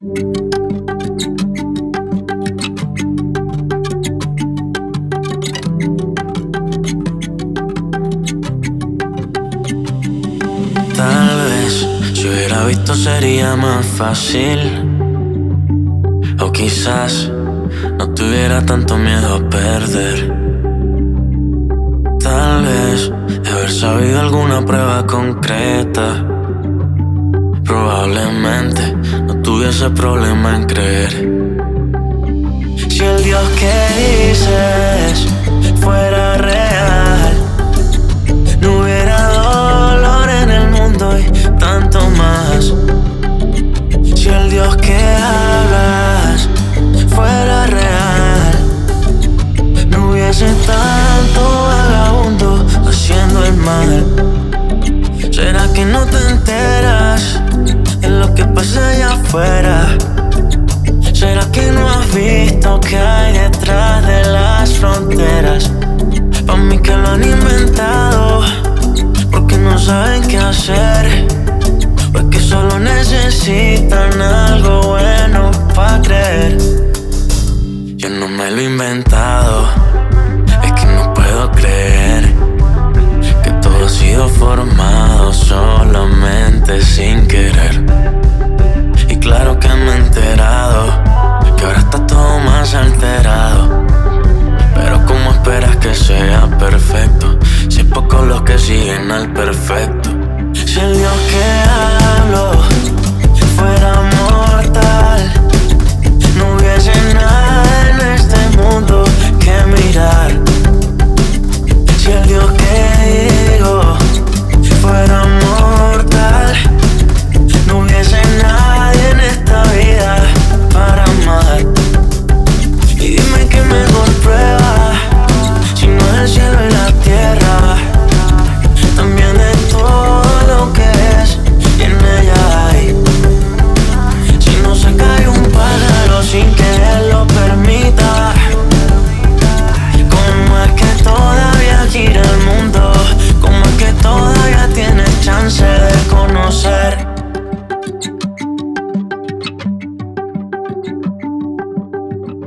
Tal vez si hubiera visto sería más fácil, o quizás no tuviera tanto miedo a perder. Tal vez de haber sabido alguna prueba concreta, probablemente no tuviese problema en creer. Si el Dios que dices fuera real, no hubiera dolor en el mundo y tanto más. Si el Dios que hablas fuera real, no hubiese tanto vagabundo haciendo el mal. ¿Será que no te enteras de lo que pasa allá afuera? ¿Será que no has visto que hay detrás de las fronteras? Pa' mí que lo han inventado porque no saben qué hacer, o es que solo necesitan algo bueno pa' creer. Yo no me lo he inventado, es que no puedo creer que todo ha sido formado solamente sin querer. Y claro que me he enterado que ahora está todo más alterado, pero ¿cómo esperas que sea perfecto si es pocos los que siguen al perfecto? Si el Dios que